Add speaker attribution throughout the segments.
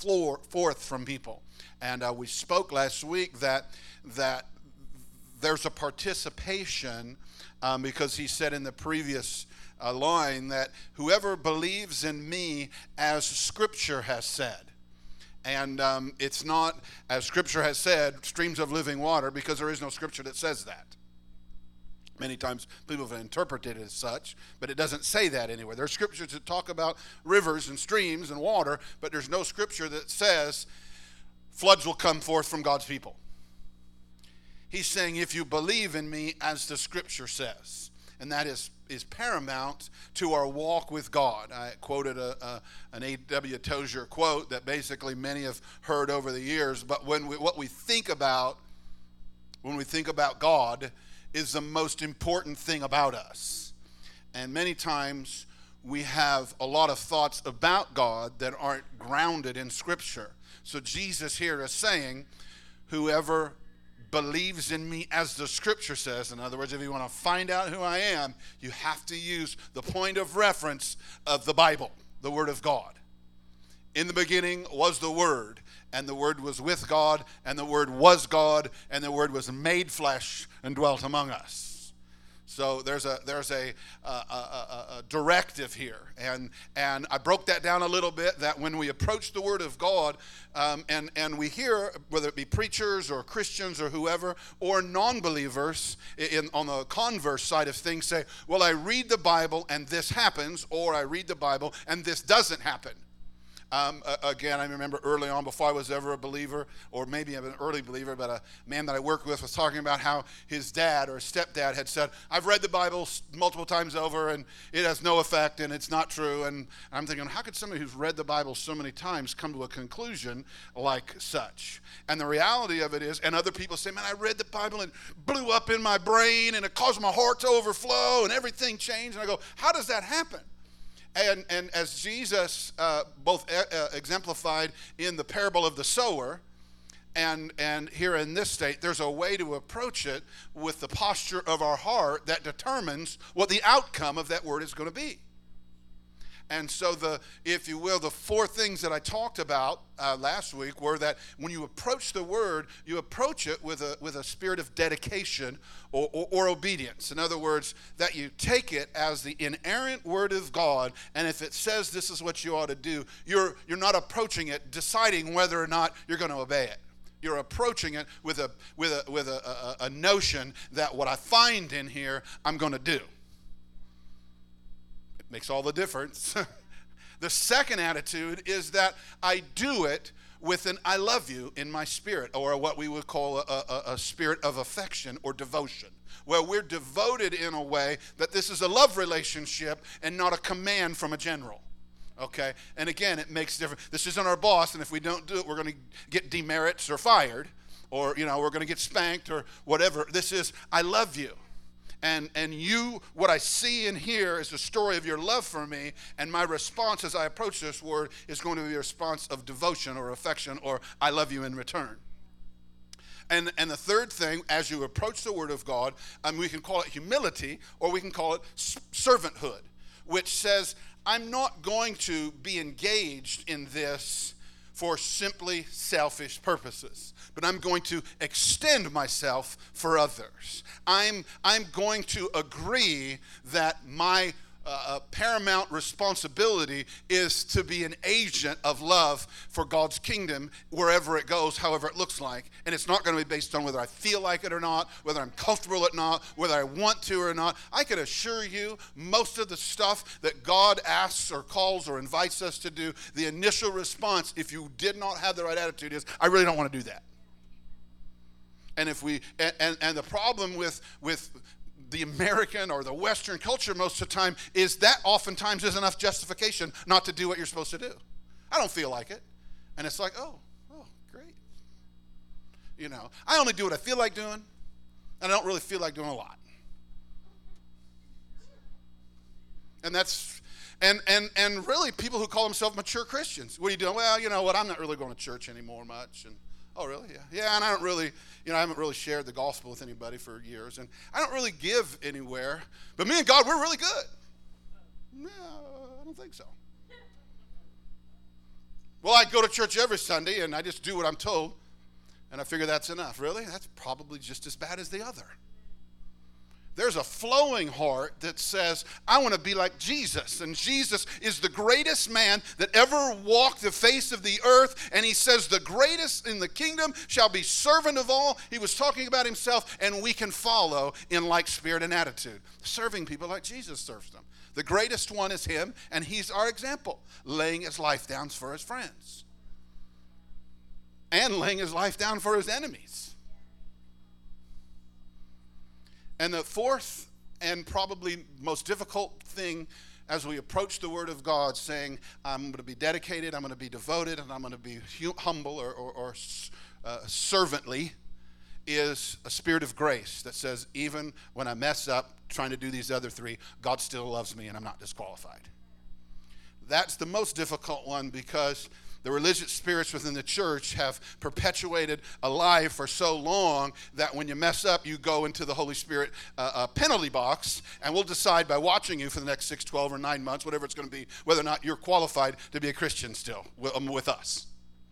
Speaker 1: forth from people. And we spoke last week that there's a participation because he said in the previous line that whoever believes in me as Scripture has said. And it's not, as Scripture has said, streams of living water, because there is no Scripture that says that. Many times people have interpreted it as such, but it doesn't say that anywhere. There are scriptures that talk about rivers and streams and water, but there's no scripture that says floods will come forth from God's people. He's saying, if you believe in me as the Scripture says, and that is paramount to our walk with God. I quoted an A.W. Tozier quote that basically many have heard over the years, but what we think about when we think about God is the most important thing about us. And many times we have a lot of thoughts about God that aren't grounded in Scripture. So Jesus here is saying, whoever believes in me as the Scripture says, in other words, if you want to find out who I am, you have to use the point of reference of the Bible, the Word of God. In the beginning was the Word, and the Word was with God, and the Word was God, and the Word was made flesh and dwelt among us. So there's a directive here, and I broke that down a little bit, that when we approach the Word of God, and we hear, whether it be preachers or Christians or whoever, or non-believers on the converse side of things say, well, I read the Bible and this happens, or I read the Bible and this doesn't happen. Again, I remember early on, before I was ever a believer, or maybe I'm an early believer, but a man that I worked with was talking about how his dad or stepdad had said, I've read the Bible multiple times over and it has no effect and it's not true. And I'm thinking, how could somebody who's read the Bible so many times come to a conclusion like such? And the reality of it is, and other people say, man, I read the Bible and it blew up in my brain and it caused my heart to overflow and everything changed. And I go, how does that happen? And as Jesus both exemplified in the parable of the sower and here in this state, there's a way to approach it with the posture of our heart that determines what the outcome of that word is going to be. And so if you will, the four things that I talked about last week were that when you approach the word, you approach it with a spirit of dedication or obedience. In other words, that you take it as the inerrant word of God, and if it says this is what you ought to do, you're not approaching it deciding whether or not you're going to obey it. You're approaching it with a notion that what I find in here, I'm going to do. Makes all the difference. The second attitude is that I do it with an I love you in my spirit, or what we would call a spirit of affection or devotion, where we're devoted in a way that this is a love relationship and not a command from a general. Okay? And again, it makes difference. This isn't our boss, and if we don't do it, we're going to get demerits or fired, or we're going to get spanked or whatever. This is I love you. And you, what I see and hear is the story of your love for me, and my response as I approach this word is going to be a response of devotion or affection or I love you in return. And the third thing, as you approach the word of God, we can call it humility or we can call it servanthood, which says I'm not going to be engaged in this for simply selfish purposes, but I'm going to extend myself for others. I'm going to agree that my paramount responsibility is to be an agent of love for God's kingdom wherever it goes, however it looks like. And it's not going to be based on whether I feel like it or not, whether I'm comfortable or not, whether I want to or not. I can assure you most of the stuff that God asks or calls or invites us to do, the initial response, if you did not have the right attitude, is I really don't want to do that. And if we and the problem with the American or the Western culture most of the time is that oftentimes is enough justification not to do what you're supposed to do. I don't feel like it. And it's like, oh, great. I only do what I feel like doing, and I don't really feel like doing a lot. And that's and really people who call themselves mature Christians. What are you doing? Well, you know what, I'm not really going to church anymore much. And oh, really? Yeah, and I don't really, I haven't really shared the gospel with anybody for years, and I don't really give anywhere, but me and God, we're really good. No, I don't think so. Well, I go to church every Sunday and I just do what I'm told, and I figure that's enough. Really? That's probably just as bad as the other. There's a flowing heart that says, I want to be like Jesus. And Jesus is the greatest man that ever walked the face of the earth. And he says, the greatest in the kingdom shall be servant of all. He was talking about himself, and we can follow in like spirit and attitude, serving people like Jesus serves them. The greatest one is him, and he's our example, laying his life down for his friends and laying his life down for his enemies. And the fourth and probably most difficult thing as we approach the Word of God, saying, I'm going to be dedicated, I'm going to be devoted, and I'm going to be humble or servantly, is a spirit of grace that says, even when I mess up trying to do these other three, God still loves me and I'm not disqualified. That's the most difficult one, because the religious spirits within the church have perpetuated a lie for so long that when you mess up, you go into the Holy Spirit penalty box, and we'll decide by watching you for the next 6, 12, or 9 months, whatever it's going to be, whether or not you're qualified to be a Christian still with us.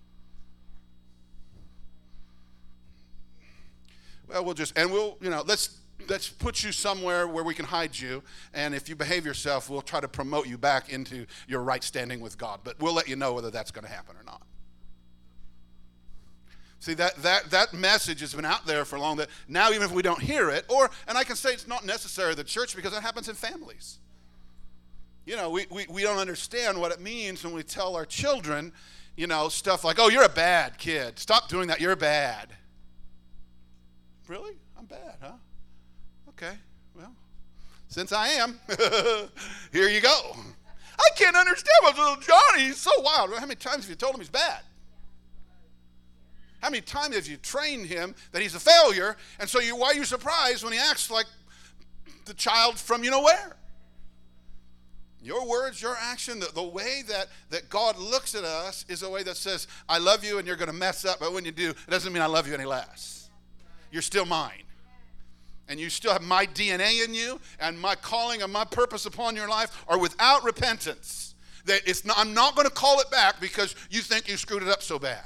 Speaker 1: Well, let's put you somewhere where we can hide you, and if you behave yourself, we'll try to promote you back into your right standing with God. But we'll let you know whether that's going to happen or not. See, that message has been out there for long, that now even if we don't hear it, and I can say it's not necessary the church, because that happens in families. We don't understand what it means when we tell our children, stuff like, oh, you're a bad kid. Stop doing that. You're bad. Really? I'm bad, huh? Okay, well, since I am, here you go. I can't understand what little Johnny, he's so wild. How many times have you told him he's bad? How many times have you trained him that he's a failure, and so why are you surprised when he acts like the child from where? Your words, your action, the way that God looks at us is a way that says, I love you and you're going to mess up, but when you do, it doesn't mean I love you any less. You're still mine. And you still have my DNA in you, and my calling and my purpose upon your life are without repentance. I'm not going to call it back because you think you screwed it up so bad.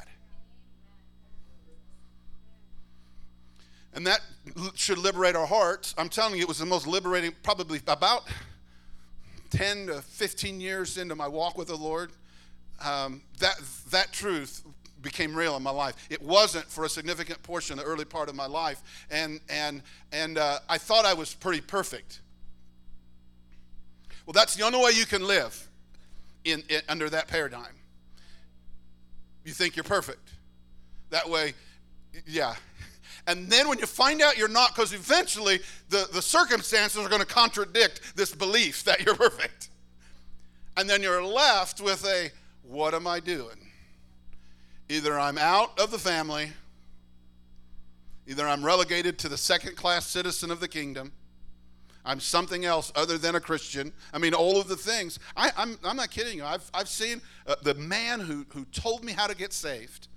Speaker 1: And that should liberate our hearts. I'm telling you, it was the most liberating, probably about 10 to 15 years into my walk with the Lord. That truth became real in my life. It wasn't for a significant portion, the early part of my life, and I thought I was pretty perfect. Well, that's the only way you can live under that paradigm. You think you're perfect. That way, yeah. And then when you find out you're not, because eventually the circumstances are going to contradict this belief that you're perfect. And then you're left with what am I doing? Either I'm out of the family, either I'm relegated to the second-class citizen of the kingdom, I'm something else other than a Christian. I mean, all of the things. I'm not kidding you. I've seen the man who told me how to get saved,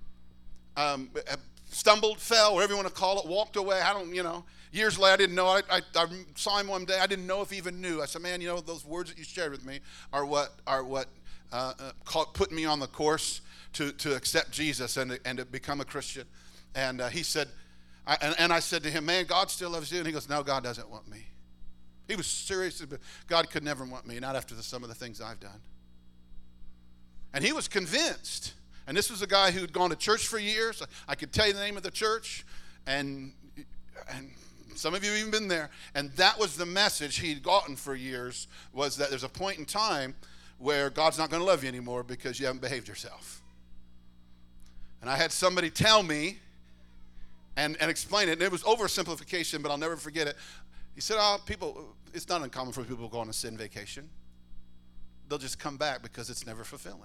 Speaker 1: stumbled, fell, whatever you want to call it, walked away. Years later, I didn't know. I saw him one day. I didn't know if he even knew. I said, man, those words that you shared with me are what put me on the course to accept Jesus and to become a Christian. And he said, I said to him, man, God still loves you. And he goes, no, God doesn't want me. He was serious, but God could never want me, not after some of the things I've done. And he was convinced. And this was a guy who'd gone to church for years. I could tell you the name of the church, and some of you have even been there. And that was the message he'd gotten for years, was that there's a point in time where God's not going to love you anymore because you haven't behaved yourself. And I had somebody tell me and explain it, and it was oversimplification, but I'll never forget it. He said, it's not uncommon for people to go on a sin vacation. They'll just come back because it's never fulfilling.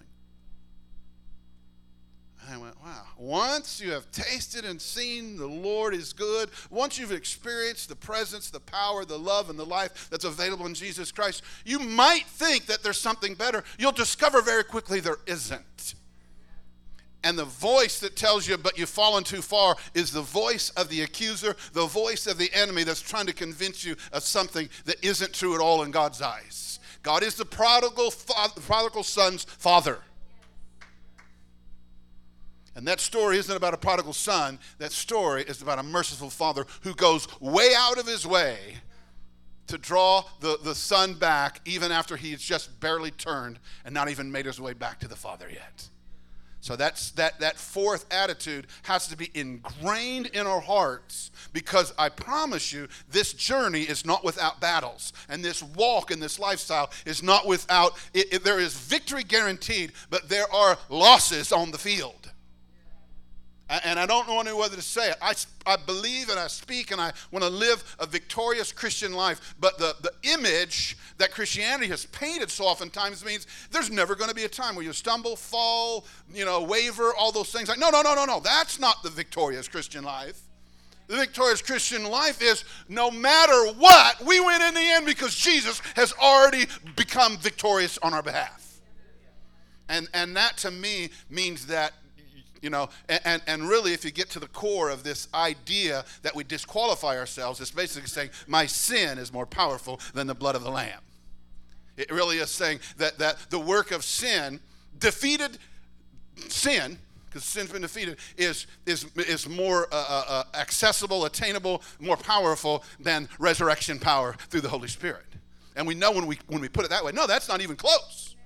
Speaker 1: And I went, wow. Once you have tasted and seen the Lord is good, once you've experienced the presence, the power, the love, and the life that's available in Jesus Christ, you might think that there's something better. You'll discover very quickly there isn't. And the voice that tells you, but you've fallen too far, is the voice of the accuser, the voice of the enemy that's trying to convince you of something that isn't true at all in God's eyes. God is the prodigal son's father. And that story isn't about a prodigal son. That story is about a merciful father who goes way out of his way to draw the son back even after he's just barely turned and not even made his way back to the father yet. So that fourth attitude has to be ingrained in our hearts, because I promise you, this journey is not without battles. And this walk and this lifestyle is not without, there is victory guaranteed, but there are losses on the field. And I don't know any whether to say it. I believe and I speak and I want to live a victorious Christian life. But the image that Christianity has painted so oftentimes means there's never going to be a time where you stumble, fall, waver, all those things. Like, no. That's not the victorious Christian life. The victorious Christian life is no matter what, we win in the end because Jesus has already become victorious on our behalf. And that to me means that, and really, if you get to the core of this idea that we disqualify ourselves, it's basically saying my sin is more powerful than the blood of the Lamb. It really is saying that the work of sin, defeated sin, because sin's been defeated, is more accessible, attainable, more powerful than resurrection power through the Holy Spirit. And we know when we put it that way, no, that's not even close.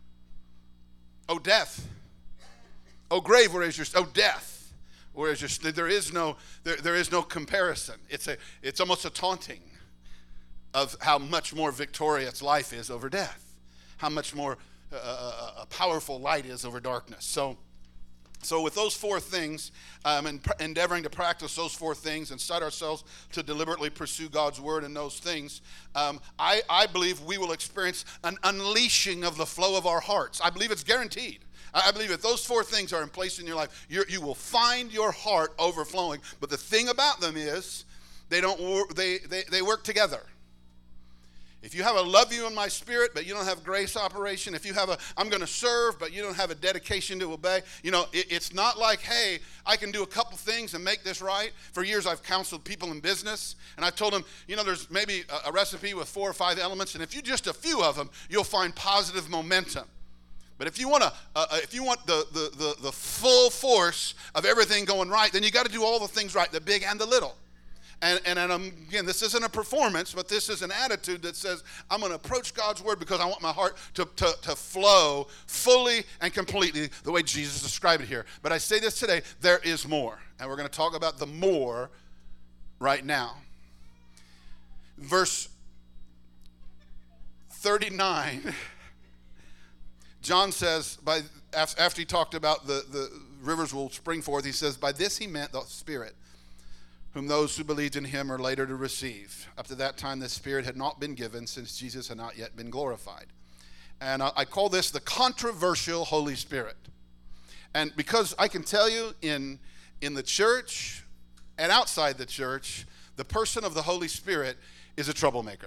Speaker 1: Oh, death. Oh, grave, where is your? Oh, death, where is your? There is no comparison. It's almost a taunting of how much more victorious life is over death, how much more a powerful light is over darkness. So with those four things, endeavoring to practice those four things and set ourselves to deliberately pursue God's word in those things, I believe we will experience an unleashing of the flow of our hearts. I believe it's guaranteed. I believe if those four things are in place in your life, you will find your heart overflowing. But the thing about them is they work together. If you have a love you in my spirit, but you don't have grace operation, if you have I'm going to serve, but you don't have a dedication to obey, it's not like, hey, I can do a couple things and make this right. For years, I've counseled people in business, and I've told them, there's maybe a recipe with 4 or 5 elements, and if you just a few of them, you'll find positive momentum. But if you want the full force of everything going right, then you got to do all the things right, the big and the little. And again, this isn't a performance, but this is an attitude that says, I'm going to approach God's word because I want my heart to flow fully and completely the way Jesus described it here. But I say this today, there is more. And we're going to talk about the more right now. Verse 39, John says, after he talked about the rivers will spring forth, he says, by this he meant the Spirit, whom those who believed in him are later to receive. Up to that time, the Spirit had not been given, since Jesus had not yet been glorified. And I call this the controversial Holy Spirit. And because I can tell you in the church and outside the church, the person of the Holy Spirit is a troublemaker.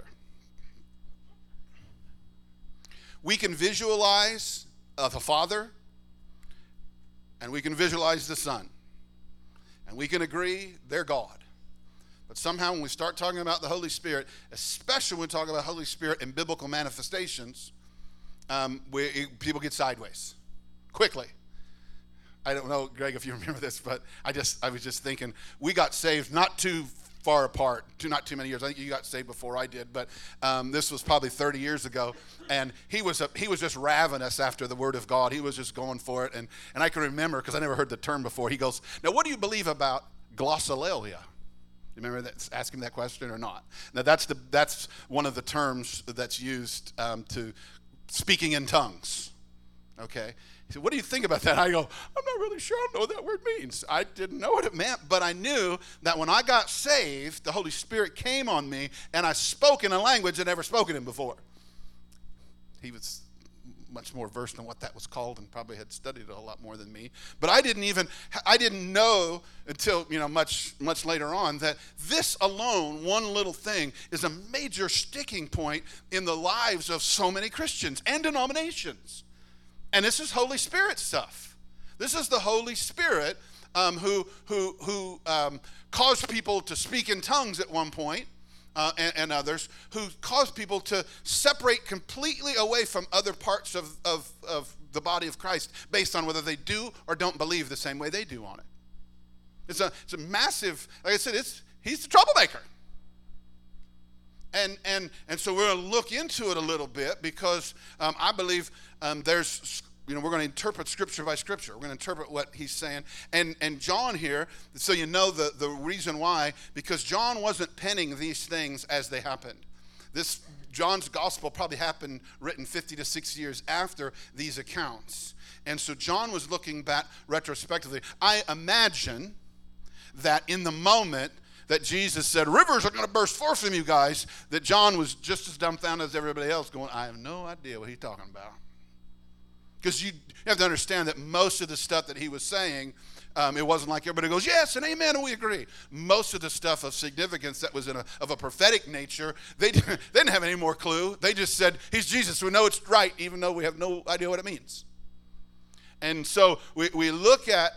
Speaker 1: We can visualize the Father, and we can visualize the Son. And we can agree they're God. But somehow when we start talking about the Holy Spirit, especially when we talk about Holy Spirit in biblical manifestations, people get sideways quickly. I don't know, Greg, if you remember this, but I was just thinking, we got saved not too far apart, not too many years. I think you got saved before I did, but this was probably 30 years ago, and he was just ravenous after the Word of God. He was just going for it, and I can remember, because I never heard the term before, he goes, now what do you believe about glossolalia? You remember that, ask him that question or not? Now that's one of the terms that's used to speaking in tongues, okay? He said, what do you think about that? I go, I'm not really sure. I don't know what that word means. I didn't know what it meant, but I knew that when I got saved, the Holy Spirit came on me, and I spoke in a language I'd never spoken in before. He was much more versed in what that was called and probably had studied it a lot more than me. But I didn't know until, much later on that this alone, one little thing, is a major sticking point in the lives of so many Christians and denominations. And this is Holy Spirit stuff. This is the Holy Spirit who caused people to speak in tongues at one point, and others, who caused people to separate completely away from other parts of the body of Christ based on whether they do or don't believe the same way they do on it. It's a massive, like I said, he's the troublemaker. And so we're going to look into it a little bit because I believe there's, we're going to interpret Scripture by Scripture. We're going to interpret what he's saying. And John here, so you know the reason why, because John wasn't penning these things as they happened. John's gospel probably happened written 50 to 60 years after these accounts. And so John was looking back retrospectively. I imagine that in the moment that Jesus said, rivers are going to burst forth from you guys, that John was just as dumbfounded as everybody else going, I have no idea what he's talking about. Because you have to understand that most of the stuff that he was saying, it wasn't like everybody goes, yes, and amen, and we agree. Most of the stuff of significance that was of a prophetic nature, they didn't have any more clue. They just said, he's Jesus. We know it's right, even though we have no idea what it means. And so we look at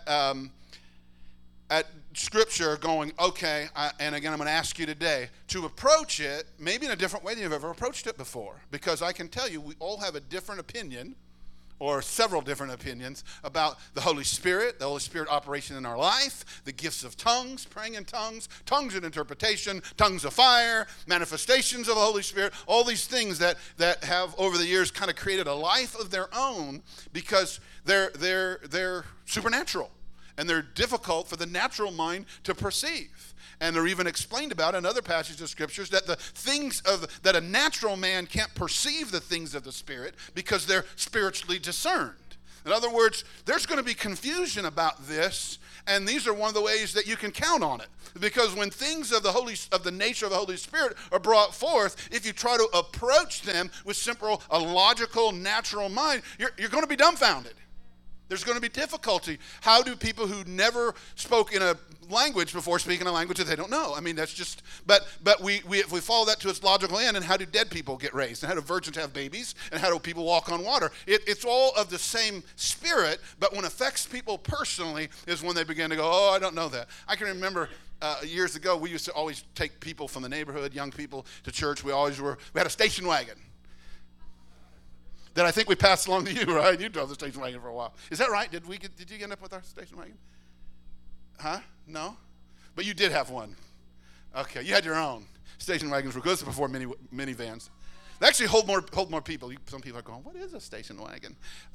Speaker 1: Scripture going, okay, and again, I'm going to ask you today to approach it maybe in a different way than you've ever approached it before. Because I can tell you, we all have a different opinion, or several different opinions, about the Holy Spirit operation in our life, the gifts of tongues, praying in tongues and interpretation, tongues of fire, manifestations of the Holy Spirit, all these things that have over the years kind of created a life of their own because they're supernatural and they're difficult for the natural mind to perceive. And they're even explained about in other passages of Scriptures that that a natural man can't perceive the things of the Spirit because they're spiritually discerned. In other words, there's going to be confusion about this, and these are one of the ways that you can count on it. Because when things of the nature of the Holy Spirit are brought forth, if you try to approach them with a logical, natural mind, you're going to be dumbfounded. There's going to be difficulty. How do people who never spoke in a language before speak in a language that they don't know? I mean, that's just, but if we follow that to its logical end, and how do dead people get raised? And how do virgins have babies? And how do people walk on water? It's all of the same Spirit, but when it affects people personally is when they begin to go, oh, I don't know that. I can remember years ago, we used to always take people from the neighborhood, young people, to church. We had a station wagon that I think we passed along to you, right? You drove the station wagon for a while. Is that right? Did you end up with our station wagon? Huh? No? But you did have one. Okay, you had your own. Station wagons were good before minivans. They actually hold more people. Some people are going, what is a station wagon?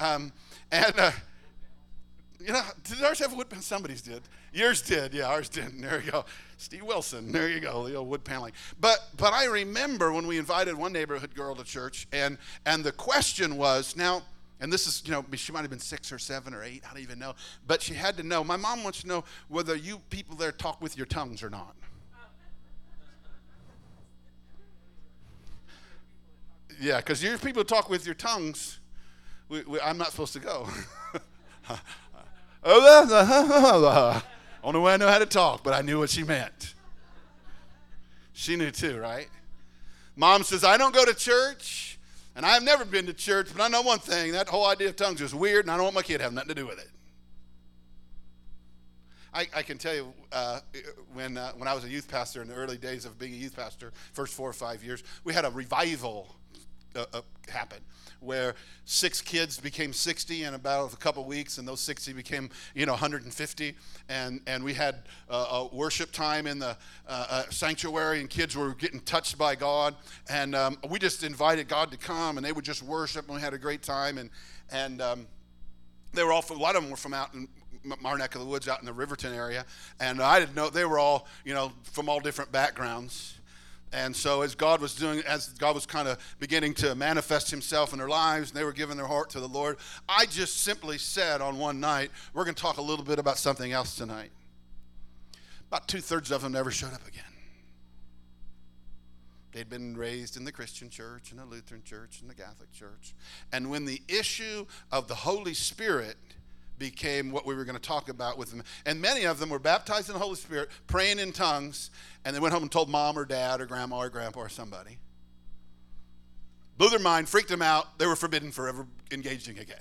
Speaker 1: Did ours have wood paneling? Somebody's did. Yours did. Yeah, ours didn't. There you go. Steve Wilson. There you go. The old wood paneling. But I remember when we invited one neighborhood girl to church, and the question was, now, and this is, she might have been 6 or 7 or 8. I don't even know. But she had to know. My mom wants to know whether you people there talk with your tongues or not. Yeah, because your people talk with your tongues. I'm not supposed to go. Only way I know how to talk, but I knew what she meant. She knew too, right? Mom says, I don't go to church, and I've never been to church, but I know one thing, that whole idea of tongues is weird, and I don't want my kid to have nothing to do with it. I can tell you, when I was a youth pastor in the early days of being a youth pastor, first 4 or 5 years, we had a revival happen where 6 kids became 60 in about a couple weeks, and those 60 became 150, and we had a worship time in the sanctuary, and kids were getting touched by God, and we just invited God to come, and they would just worship, and we had a great time, and they were all a lot of them were from out in our neck of the woods, out in the Riverton area, and I didn't know they were all from all different backgrounds. And so as God was kind of beginning to manifest himself in their lives, and they were giving their heart to the Lord, I just simply said on one night, we're going to talk a little bit about something else tonight. About 2/3 of them never showed up again. They'd been raised in the Christian church, and the Lutheran church, and the Catholic church. And when the issue of the Holy Spirit became what we were going to talk about with them, and many of them were baptized in the Holy Spirit, praying in tongues, and they went home and told mom or dad or grandma or grandpa or somebody. Blew their mind, freaked them out. They were forbidden forever engaging again.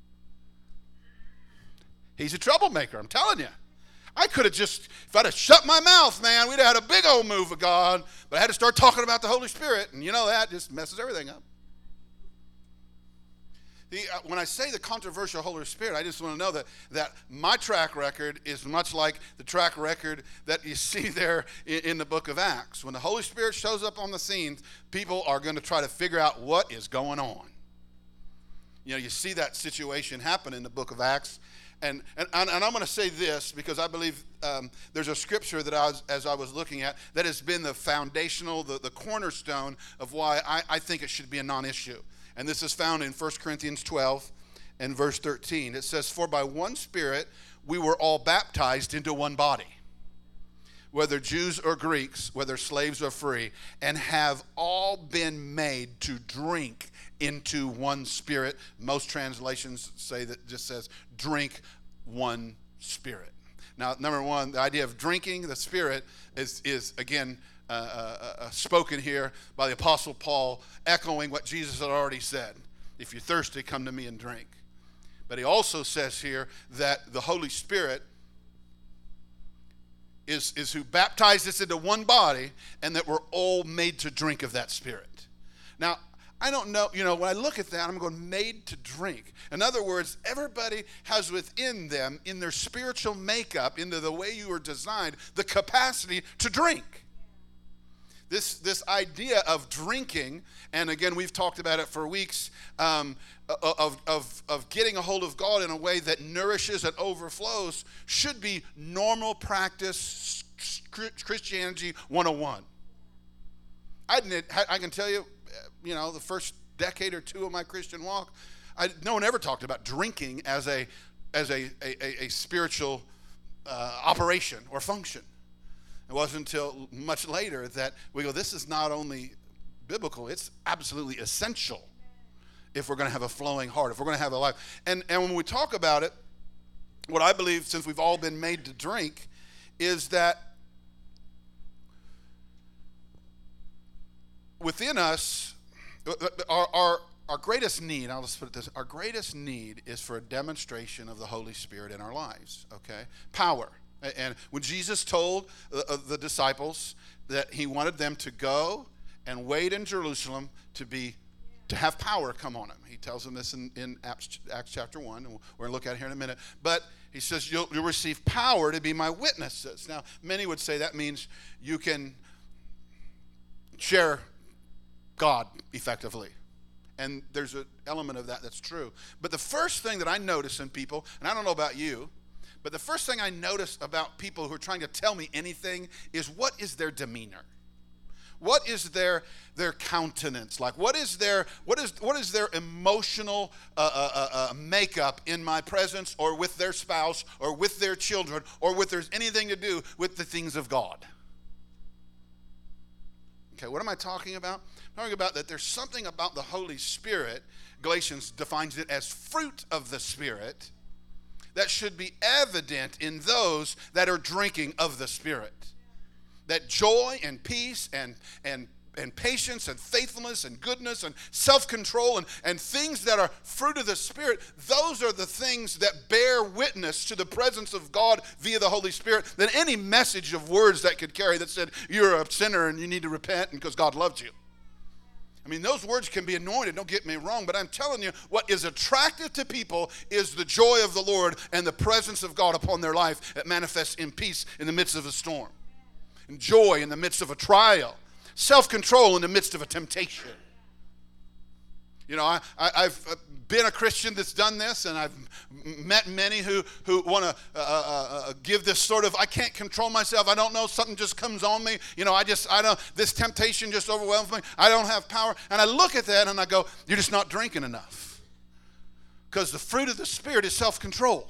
Speaker 1: He's a troublemaker, I'm telling you. I could have if I'd have shut my mouth, man, we'd have had a big old move of God, but I had to start talking about the Holy Spirit, and that just messes everything up. When I say the controversial Holy Spirit, I just want to know that my track record is much like the track record that you see there in the book of Acts. When the Holy Spirit shows up on the scene, people are going to try to figure out what is going on. You know, you see that situation happen in the book of Acts. And I'm going to say this because I believe there's a scripture that as I was looking at that has been the foundational, the cornerstone of why I think it should be a non-issue. And this is found in 1 Corinthians 12 and verse 13. It says, "For by one Spirit we were all baptized into one body, whether Jews or Greeks, whether slaves or free, and have all been made to drink into one Spirit." Most translations say that just says drink one Spirit. Now, number one, the idea of drinking the Spirit is again spoken here by the Apostle Paul, echoing what Jesus had already said. If you're thirsty, come to me and drink. But he also says here that the Holy Spirit is who baptized us into one body, and that we're all made to drink of that Spirit. Now, I don't know, when I look at that, I'm going, made to drink. In other words, everybody has within them, in their spiritual makeup, into the way you were designed, the capacity to drink. This idea of drinking, and again, we've talked about it for weeks, of getting a hold of God in a way that nourishes and overflows, should be normal practice Christianity 101. I can tell you, the first decade or two of my Christian walk, no one ever talked about drinking as a spiritual operation or function. It wasn't until much later that we go, this is not only biblical, it's absolutely essential if we're going to have a flowing heart, if we're going to have a life. And when we talk about it, what I believe, since we've all been made to drink, is that within us, our greatest need, I'll just put it this, our greatest need is for a demonstration of the Holy Spirit in our lives, okay? Power. And when Jesus told the disciples that he wanted them to go and wait in Jerusalem to have power come on them, he tells them this in Acts chapter 1, and we're going to look at it here in a minute. But he says, you'll receive power to be my witnesses. Now, many would say that means you can share God effectively. And there's an element of that that's true. But the first thing that I notice in people, and I don't know about you, but the first thing I notice about people who are trying to tell me anything is, what is their demeanor? What is their countenance like? What is their emotional makeup in my presence, or with their spouse, or with their children, or with there's anything to do with the things of God? Okay, what am I talking about? I'm talking about that there's something about the Holy Spirit. Galatians defines it as fruit of the Spirit, that should be evident in those that are drinking of the Spirit. That joy and peace and patience and faithfulness and goodness and self-control and things that are fruit of the Spirit, those are the things that bear witness to the presence of God via the Holy Spirit than any message of words that could carry that said, you're a sinner and you need to repent because God loved you. I mean, those words can be anointed, don't get me wrong, but I'm telling you, what is attractive to people is the joy of the Lord and the presence of God upon their life that manifests in peace in the midst of a storm, and joy in the midst of a trial, self-control in the midst of a temptation. I've been a Christian that's done this, and I've met many who want to give this sort of, I can't control myself, I don't know, something just comes on me, I don't, this temptation just overwhelms me, I don't have power. And I look at that and I go, you're just not drinking enough. Because the fruit of the Spirit is self-control.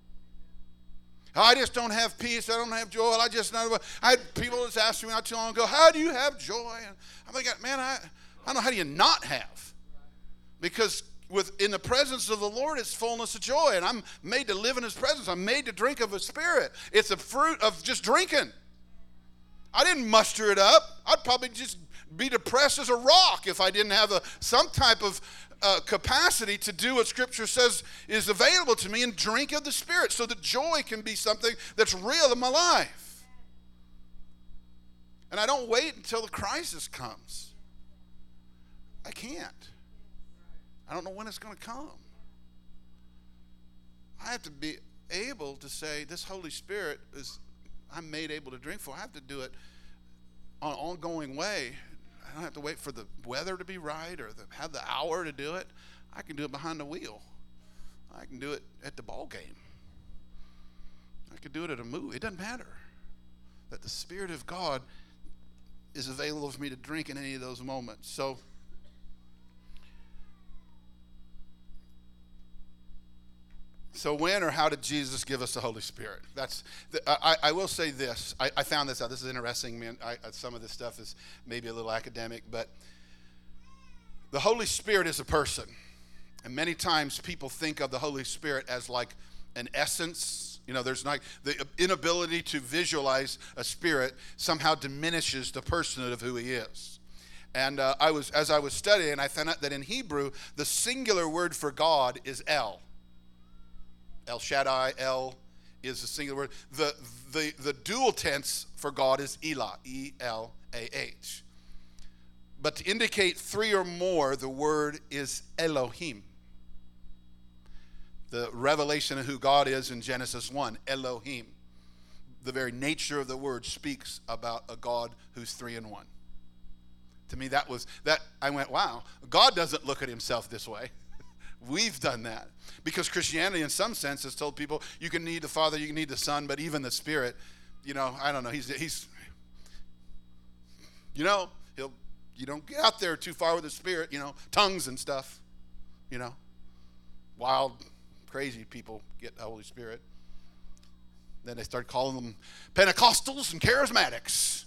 Speaker 1: I just don't have peace, I don't have joy, I had people that asked me not too long ago, how do you have joy? And I'm thinking, man, I don't know, how do you not have? Because in the presence of the Lord is fullness of joy, and I'm made to live in his presence. I'm made to drink of his Spirit. It's a fruit of just drinking. I didn't muster it up. I'd probably just be depressed as a rock if I didn't have some type of capacity to do what Scripture says is available to me and drink of the Spirit, so that joy can be something that's real in my life. And I don't wait until the crisis comes. I can't. I don't know when it's going to come. I have to be able to say, this Holy Spirit I'm made able to drink for. I have to do it on an ongoing way. I don't have to wait for the weather to be right or have the hour to do it. I can do it behind the wheel. I can do it at the ball game. I can do it at a movie. It doesn't matter. That the Spirit of God is available for me to drink in any of those moments. So when or how did Jesus give us the Holy Spirit? I will say this. I found this out. This is interesting. Man, some of this stuff is maybe a little academic, but the Holy Spirit is a person. And many times people think of the Holy Spirit as like an essence. You know, there's like the inability to visualize a spirit somehow diminishes the personhood of who he is. And as I was studying, I found out that in Hebrew, the singular word for God is El. El Shaddai, El is the singular word. The dual tense for God is Elah, E-L-A-H. But to indicate three or more, the word is Elohim. The revelation of who God is in Genesis 1, Elohim. The very nature of the word speaks about a God who's three in one. To me, I went, wow, God doesn't look at himself this way. We've done that. Because Christianity, in some sense, has told people you can need the Father, you can need the Son, but even the Spirit, I don't know, he's you don't get out there too far with the Spirit, tongues and stuff, wild, crazy people get the Holy Spirit. Then they start calling them Pentecostals and charismatics,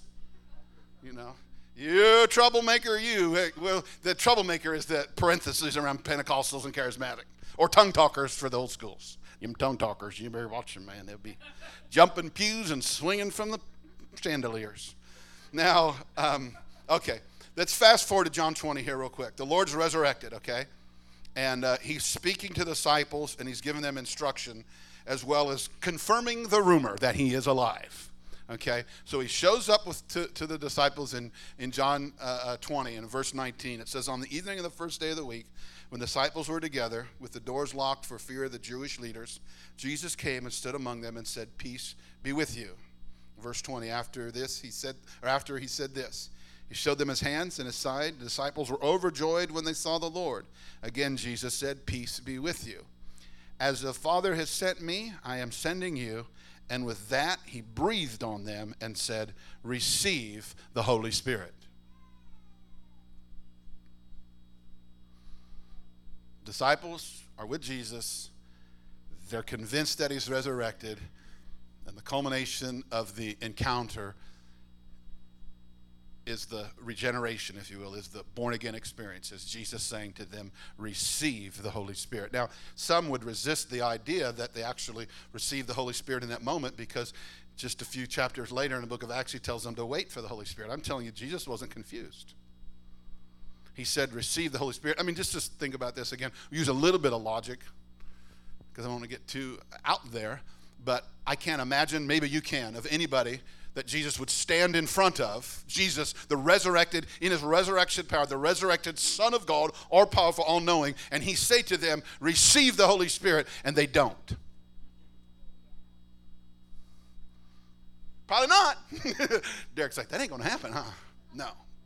Speaker 1: You troublemaker, you. Well, the troublemaker is the parentheses around Pentecostals and charismatic. Or tongue talkers for the old schools. Them tongue talkers, you better watch them, man. They'll be jumping pews and swinging from the chandeliers. Now, okay, let's fast forward to John 20 here real quick. The Lord's resurrected, okay? And he's speaking to the disciples, and he's giving them instruction, as well as confirming the rumor that he is alive. Okay, so he shows up to the disciples in John 20 in verse 19. It says, on the evening of the first day of the week, when the disciples were together with the doors locked for fear of the Jewish leaders, Jesus came and stood among them and said, peace be with you. Verse 20, after he said this, he showed them his hands and his side. The disciples were overjoyed when they saw the Lord. Again, Jesus said, peace be with you. As the Father has sent me, I am sending you. And with that, he breathed on them and said, receive the Holy Spirit. Disciples are with Jesus. They're convinced that he's resurrected. And the culmination of the encounter is the regeneration, if you will, is the born-again experience, is Jesus saying to them, receive the Holy Spirit. Now, some would resist the idea that they actually received the Holy Spirit in that moment, because just a few chapters later in the book of Acts, he tells them to wait for the Holy Spirit. I'm telling you, Jesus wasn't confused. He said, receive the Holy Spirit. I mean, just think about this again. We use a little bit of logic, because I don't want to get too out there, but I can't imagine, maybe you can, of anybody that Jesus would stand in front of, Jesus, the resurrected, in his resurrection power, the resurrected Son of God, all powerful, all knowing, and he say to them, receive the Holy Spirit, and they don't. Probably not. Derek's like, that ain't going to happen, huh? No.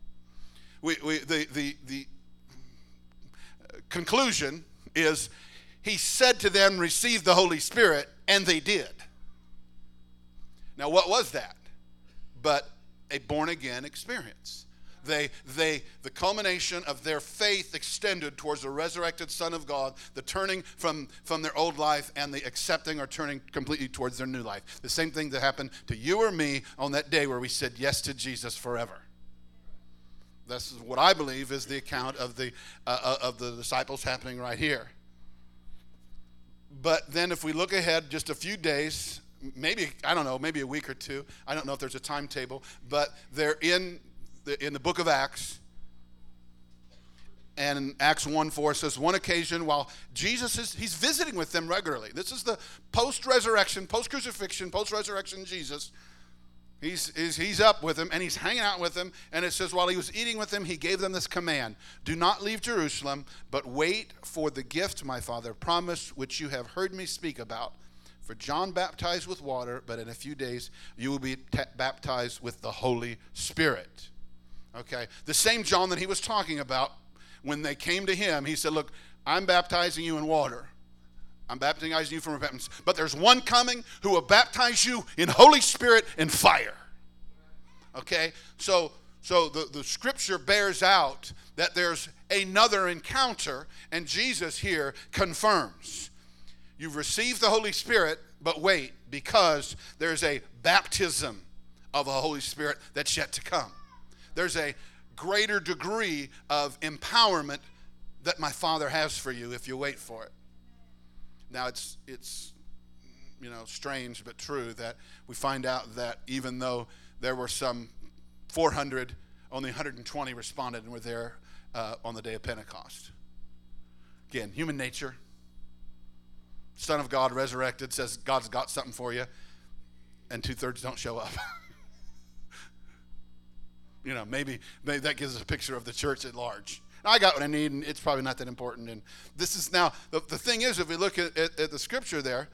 Speaker 1: The conclusion is he said to them, receive the Holy Spirit, and they did. Now, what was that? But a born-again experience. The culmination of their faith extended towards the resurrected Son of God, the turning from their old life and the accepting or turning completely towards their new life. The same thing that happened to you or me on that day where we said yes to Jesus forever. This is what I believe is the account of the disciples happening right here. But then if we look ahead just a few days, maybe, I don't know, maybe a week or two. I don't know if there's a timetable, but they're in the book of Acts. And in Acts 1:4 says, one occasion while he's visiting with them regularly. This is the post-resurrection, post-crucifixion, post-resurrection Jesus. He's up with him, and he's hanging out with them. And it says, while he was eating with them, he gave them this command: do not leave Jerusalem, but wait for the gift my Father promised, which you have heard me speak about. For John baptized with water, but in a few days you will be baptized with the Holy Spirit. Okay, the same John that he was talking about when they came to him, he said, look, I'm baptizing you in water. I'm baptizing you from repentance. But there's one coming who will baptize you in Holy Spirit and fire. Okay? So the scripture bears out that there's another encounter, and Jesus here confirms. You've received the Holy Spirit, but wait, because there's a baptism of the Holy Spirit that's yet to come. There's a greater degree of empowerment that my Father has for you if you wait for it. Now, it's strange but true that we find out that even though there were some 400, only 120 responded and were there on the day of Pentecost. Again, human nature. Son of God resurrected, says God's got something for you, and 2/3 don't show up. Maybe that gives us a picture of the church at large. I got what I need, and it's probably not that important. And this is now, the thing is, if we look at the scripture there,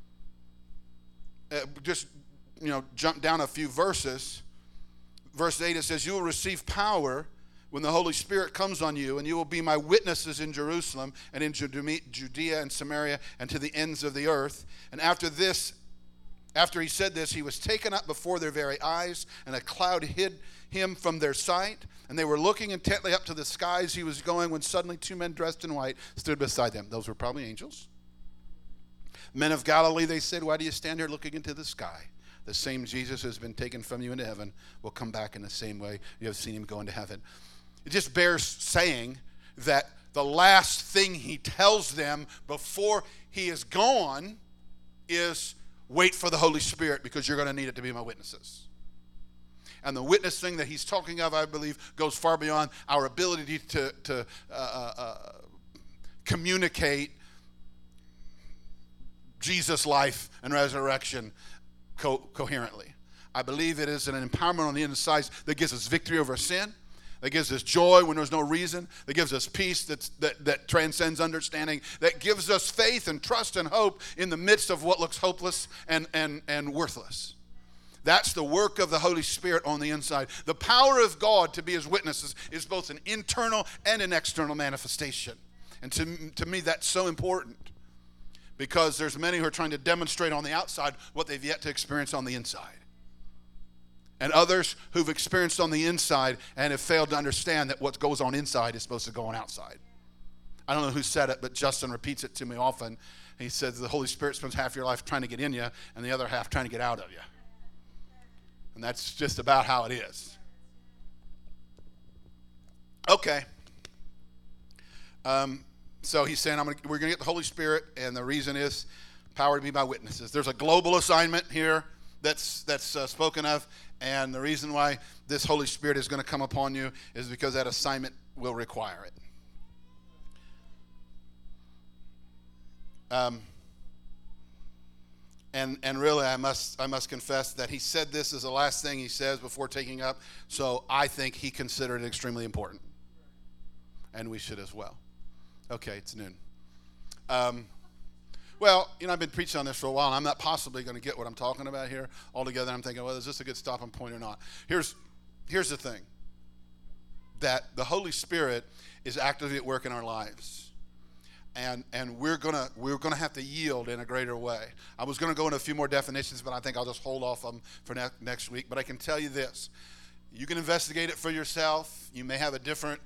Speaker 1: jump down a few verses. Verse 8, it says, you will receive power when the Holy Spirit comes on you, and you will be my witnesses in Jerusalem and in Judea and Samaria and to the ends of the earth. And after he said this, he was taken up before their very eyes, and a cloud hid him from their sight. And they were looking intently up to the skies he was going, when suddenly 2 men dressed in white stood beside them. Those were probably angels. Men of Galilee, they said, why do you stand here looking into the sky? The same Jesus who has been taken from you into heaven will come back in the same way you have seen him go into heaven. It just bears saying that the last thing he tells them before he is gone is wait for the Holy Spirit, because you're going to need it to be my witnesses. And the witness thing that he's talking of, I believe, goes far beyond our ability to communicate Jesus' life and resurrection coherently. I believe it is an empowerment on the inside that gives us victory over sin, that gives us joy when there's no reason, that gives us peace that transcends understanding, that gives us faith and trust and hope in the midst of what looks hopeless and worthless. That's the work of the Holy Spirit on the inside. The power of God to be his witnesses is both an internal and an external manifestation. And to me, that's so important, because there's many who are trying to demonstrate on the outside what they've yet to experience on the inside. And others who've experienced on the inside and have failed to understand that what goes on inside is supposed to go on outside. I don't know who said it, but Justin repeats it to me often. He says the Holy Spirit spends half your life trying to get in you and the other half trying to get out of you. And that's just about how it is. Okay. So he's saying we're going to get the Holy Spirit, and the reason is power to be my witnesses. There's a global assignment here that's spoken of, and the reason why this Holy Spirit is going to come upon you is because that assignment will require it. And really, I must confess that he said this is the last thing he says before taking up, so I think he considered it extremely important. And we should as well. Okay, it's noon. Well, I've been preaching on this for a while, and I'm not possibly going to get what I'm talking about here altogether. I'm thinking, well, is this a good stopping point or not? Here's the thing, that the Holy Spirit is actively at work in our lives. And we're gonna have to yield in a greater way. I was gonna go into a few more definitions, but I think I'll just hold off them for next week. But I can tell you this: you can investigate it for yourself. You may have a different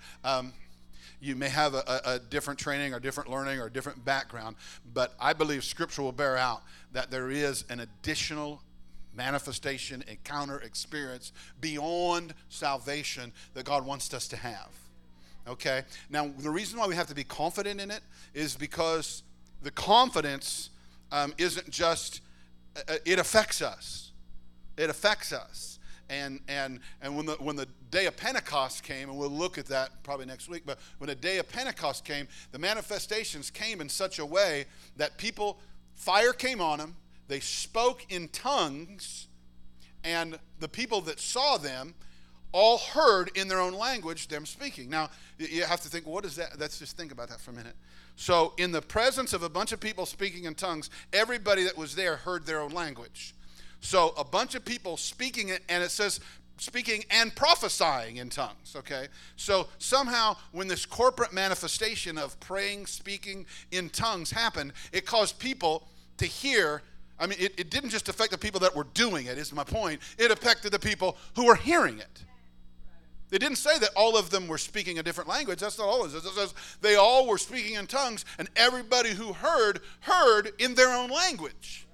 Speaker 1: different training or different learning or different background, but I believe Scripture will bear out that there is an additional manifestation, encounter, experience beyond salvation that God wants us to have. Okay? Now, the reason why we have to be confident in it is because the confidence isn't just, it affects us. It affects us. And when the day of Pentecost came, and we'll look at that probably next week, but when the day of Pentecost came, the manifestations came in such a way that fire came on them, they spoke in tongues, And the people that saw them all heard in their own language them speaking. Now, you have to think, what is that? Let's just think about that for a minute. So in the presence of a bunch of people speaking in tongues, everybody that was there heard their own language. So a bunch of people speaking it, and it says speaking and prophesying in tongues, okay? So somehow when this corporate manifestation of praying, speaking in tongues happened, it caused people to hear. I mean, it didn't just affect the people that were doing it, is my point. It affected the people who were hearing it. It didn't say that all of them were speaking a different language. That's not all it says. It says they all were speaking in tongues, and everybody who heard in their own language.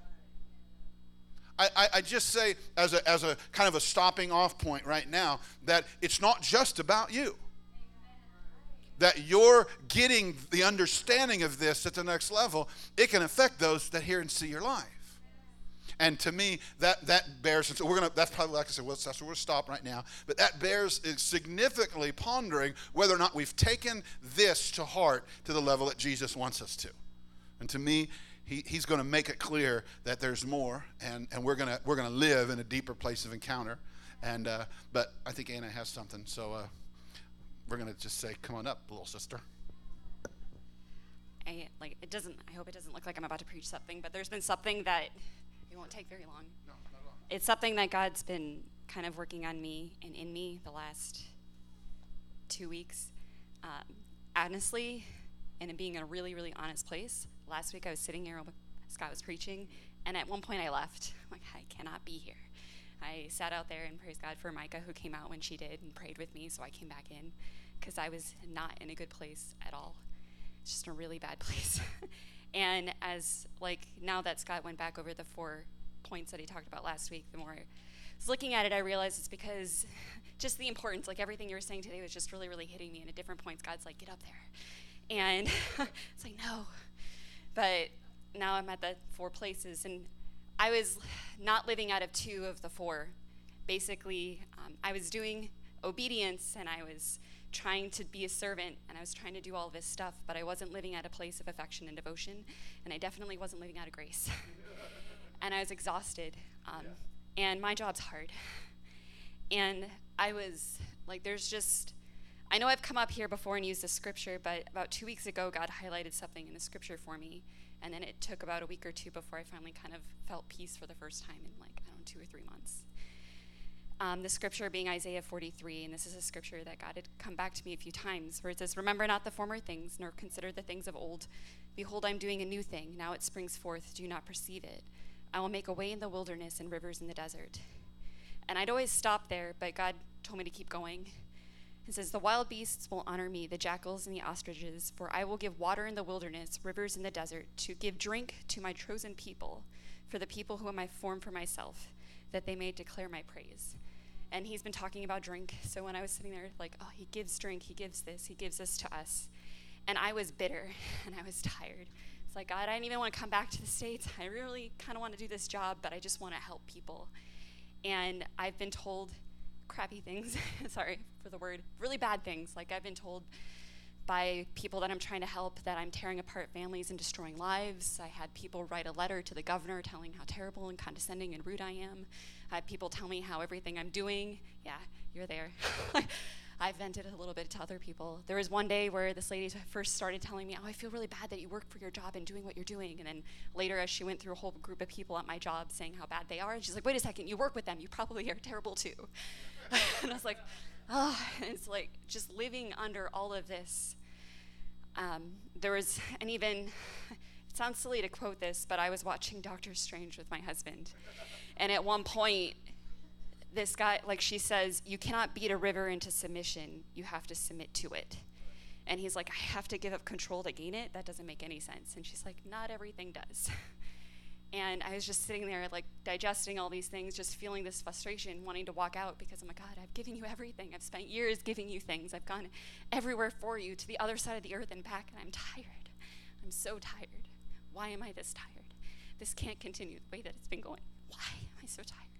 Speaker 1: I just say as a kind of a stopping off point right now that it's not just about you. That you're getting the understanding of this at the next level. It can affect those that hear and see your life. And to me, that bears, and so that's probably, like I said, that's where we're going to stop right now. But that bears significantly pondering whether or not we've taken this to heart to the level that Jesus wants us to. And to me, he's going to make it clear that there's more, and we're going to live in a deeper place of encounter. And but I think Anna has something, so we're going to just say, come on up, little sister.
Speaker 2: I hope it doesn't look like I'm about to preach something, but there's been something that it won't take very long.
Speaker 1: No, not at all.
Speaker 2: It's something that God's been kind of working on me and in me the last 2 weeks. Honestly, and in being in a really, really honest place, last week I was sitting here while Scott was preaching, and at one point I left. I'm like, I cannot be here. I sat out there and praised God for Micah, who came out when she did and prayed with me, so I came back in because I was not in a good place at all. It's just a really bad place. And now that Scott went back over the 4 points that he talked about last week, the more I was looking at it, I realized it's because just the importance, like everything you were saying today was just really, really hitting me. And at different points, God's like, get up there. And it's like, no. But now I'm at the 4 places, and I was not living out of 2 of the 4. Basically, I was doing obedience, and I was trying to be a servant, and I was trying to do all this stuff, but I wasn't living at a place of affection and devotion, and I definitely wasn't living out of grace. And I was exhausted, and my job's hard. And I was like, I know I've come up here before and used the scripture, but about 2 weeks ago, God highlighted something in the scripture for me, and then it took about a week or 2 before I finally kind of felt peace for the first time in 2 or 3 months. The scripture being Isaiah 43, and this is a scripture that God had come back to me a few times, where it says, remember not the former things, nor consider the things of old. Behold, I'm doing a new thing. Now it springs forth. Do not perceive it. I will make a way in the wilderness and rivers in the desert. And I'd always stop there, but God told me to keep going. It says, the wild beasts will honor me, the jackals and the ostriches, for I will give water in the wilderness, rivers in the desert, to give drink to my chosen people, for the people whom I formed for myself, that they may declare my praise. And he's been talking about drink. So when I was sitting there he gives drink, he gives this to us. And I was bitter and I was tired. It's like, God, I didn't even want to come back to the States. I really kind of want to do this job, but I just want to help people. And I've been told crappy things, sorry for the word, really bad things. Like I've been told by people that I'm trying to help that I'm tearing apart families and destroying lives. I had people write a letter to the governor telling how terrible and condescending and rude I am. I had people tell me how everything I'm doing, yeah, you're there. I vented a little bit to other people. There was one day where this lady first started telling me, I feel really bad that you work for your job and doing what you're doing. And then later, as she went through a whole group of people at my job saying how bad they are, and she's like, wait a second, you work with them. You probably are terrible too. And I was like, it's like just living under all of this. There was, and even, it sounds silly to quote this, but I was watching Doctor Strange with my husband. And at one point, this guy, she says, you cannot beat a river into submission. You have to submit to it. And he's like, I have to give up control to gain it? That doesn't make any sense. And she's like, not everything does. And I was just sitting there, digesting all these things, just feeling this frustration, wanting to walk out because I'm like, God, I've given you everything. I've spent years giving you things. I've gone everywhere for you, to the other side of the earth and back, and I'm tired. I'm so tired. Why am I this tired? This can't continue the way that it's been going. Why am I so tired?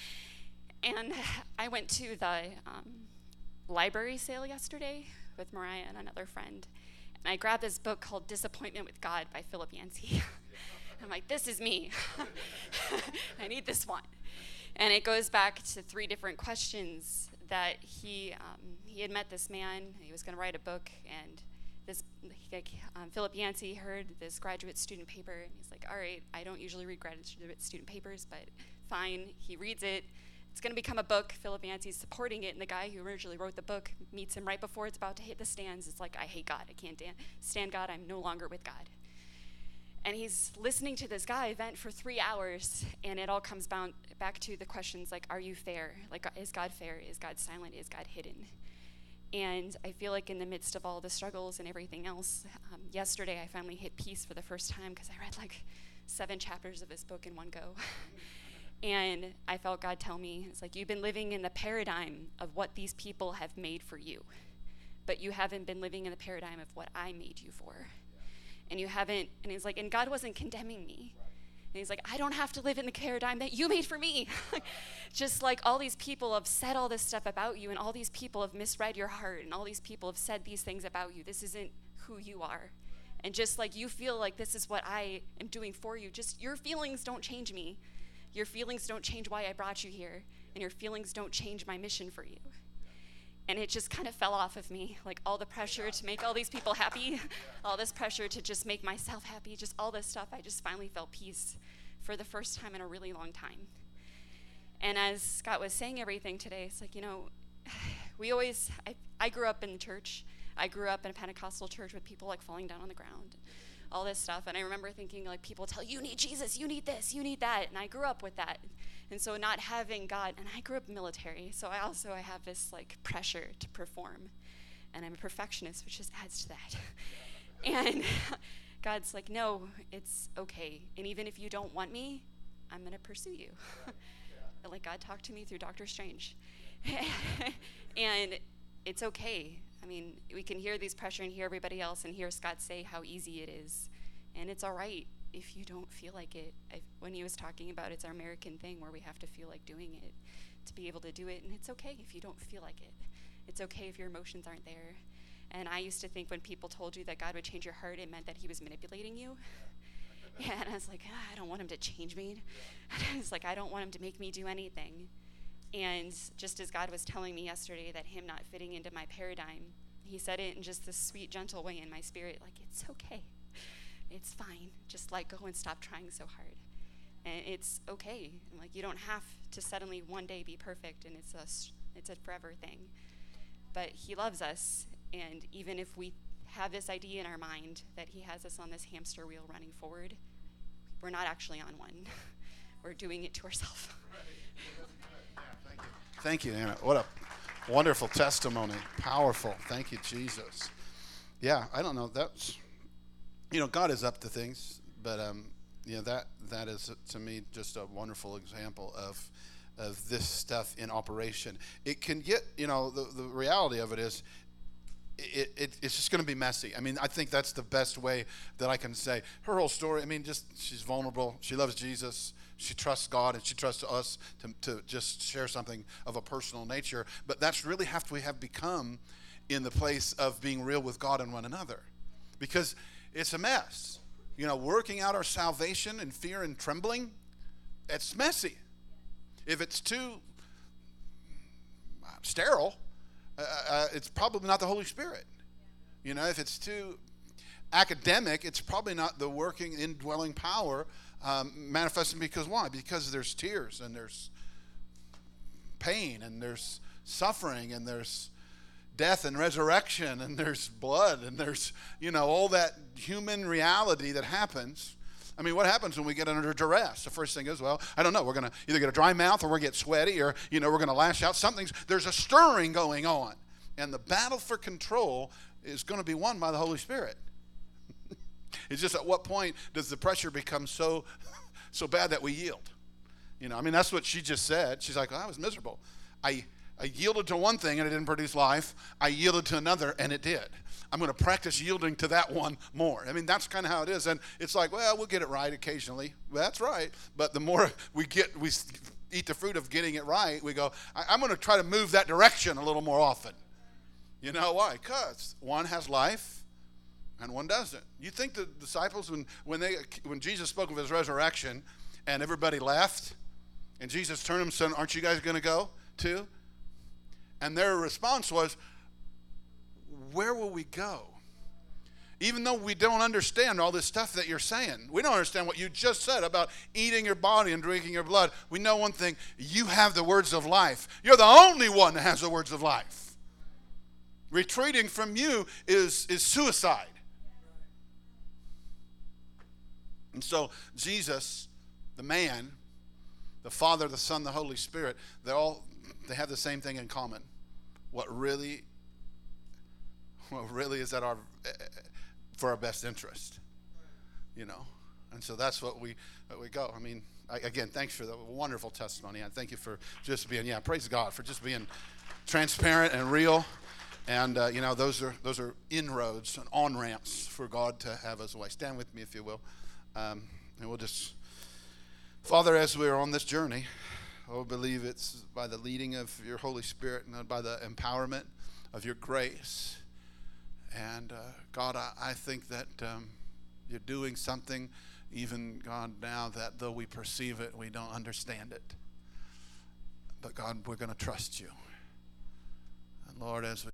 Speaker 2: And I went to the library sale yesterday with Mariah and another friend, and I grabbed this book called Disappointment with God by Philip Yancey. I'm like, this is me. I need this one. And it goes back to 3 different questions that he had met this man. He was going to write a book, and Philip Yancey heard this graduate student paper, and he's like, all right, I don't usually read graduate student papers, but fine. He reads it. It's going to become a book. Philip Yancey's supporting it, and the guy who originally wrote the book meets him right before it's about to hit the stands. It's like, I hate God. I can't stand God. I'm no longer with God. And he's listening to this guy vent for 3 hours, and it all comes back to the questions like, are you fair? Like, is God fair? Is God silent? Is God hidden? And I feel like in the midst of all the struggles and everything else, yesterday I finally hit peace for the first time because I read like 7 chapters of this book in one go. And I felt God tell me, it's like, you've been living in the paradigm of what these people have made for you, but you haven't been living in the paradigm of what I made you for. And you haven't, and he's like, and God wasn't condemning me. And he's like, I don't have to live in the paradigm that you made for me. Just like all these people have said all this stuff about you, and all these people have misread your heart, and all these people have said these things about you. This isn't who you are. And just like you feel like this is what I am doing for you, just your feelings don't change me. Your feelings don't change why I brought you here, and your feelings don't change my mission for you. And it just kind of fell off of me, like all the pressure to make all these people happy, all this pressure to just make myself happy, just all this stuff. I just finally felt peace for the first time in a really long time. And as Scott was saying everything today, it's like, I grew up in church. I grew up in a Pentecostal church with people like falling down on the ground, all this stuff. And I remember thinking, like, people tell you need Jesus, you need this, you need that. And I grew up with that. And so not having God, and I grew up military, so I have this like pressure to perform. And I'm a perfectionist, which just adds to that. And God's like, no, it's okay. And even if you don't want me, I'm going to pursue you. Like God talked to me through Doctor Strange. And it's okay. I mean, we can hear these pressure and hear everybody else and hear Scott say how easy it is. And it's all right if you don't feel like it. When he was talking about it's our American thing where we have to feel like doing it to be able to do it. And it's okay if you don't feel like it. It's okay if your emotions aren't there. And I used to think when people told you that God would change your heart, it meant that he was manipulating you. Yeah, and I was like, I don't want him to change me. I was like, I don't want him to make me do anything. And just as God was telling me yesterday that him not fitting into my paradigm, he said it in just this sweet, gentle way in my spirit, like, it's okay. It's fine. Just let go and stop trying so hard. And it's okay. And like, you don't have to suddenly one day be perfect, and it's a forever thing. But he loves us, and even if we have this idea in our mind that he has us on this hamster wheel running forward, we're not actually on one. We're doing it to ourselves.
Speaker 1: Thank you, Anna. What a wonderful testimony. Powerful. Thank you, Jesus. Yeah, I don't know. That's, God is up to things, but that is to me just a wonderful example of this stuff in operation. It can get, the reality of it is, it's just going to be messy. I mean, I think that's the best way that I can say her whole story. I mean, she's vulnerable. She loves Jesus. She trusts God, and she trusts us to just share something of a personal nature. But that's really we have become in the place of being real with God and one another, because it's a mess. Working out our salvation in fear and trembling, it's messy. If it's too sterile, it's probably not the Holy Spirit. If it's too academic, it's probably not the working, indwelling power manifesting. Because why? Because there's tears, and there's pain, and there's suffering, and there's death and resurrection, and there's blood, and there's, all that human reality that happens. I mean, what happens when we get under duress? The first thing is, I don't know. We're going to either get a dry mouth, or we're going to get sweaty, or, we're going to lash out. There's a stirring going on. And the battle for control is going to be won by the Holy Spirit. It's just at what point does the pressure become so bad that we yield? That's what she just said. She's like, I was miserable. I yielded to one thing and it didn't produce life. I yielded to another and it did. I'm going to practice yielding to that one more. I mean, that's kind of how it is. And it's like, we'll get it right occasionally. Well, that's right. But the more we eat the fruit of getting it right, we go, I'm going to try to move that direction a little more often. You know why? Because one has life and one doesn't. You think the disciples, when Jesus spoke of his resurrection and everybody left, And Jesus turned to them and said, aren't you guys going to go too? And their response was, where will we go? Even though we don't understand all this stuff that you're saying, we don't understand what you just said about eating your body and drinking your blood. We know one thing, you have the words of life. You're the only one that has the words of life. Retreating from you is suicide. And so Jesus, the man, the Father, the Son, the Holy Spirit, they have the same thing in common. What really is at for our best interest, you know. And so that's what we go. I mean, again, thanks for the wonderful testimony. I thank you for just being, praise God for just being transparent and real. And you know, those are inroads and on-ramps for God to have us away. Stand with me if you will. And we'll just, Father, as we're on this journey, I believe it's by the leading of your Holy Spirit and by the empowerment of your grace. And God, I think that you're doing something, even God, now that though we perceive it, we don't understand it. But God, we're going to trust you. And Lord, as we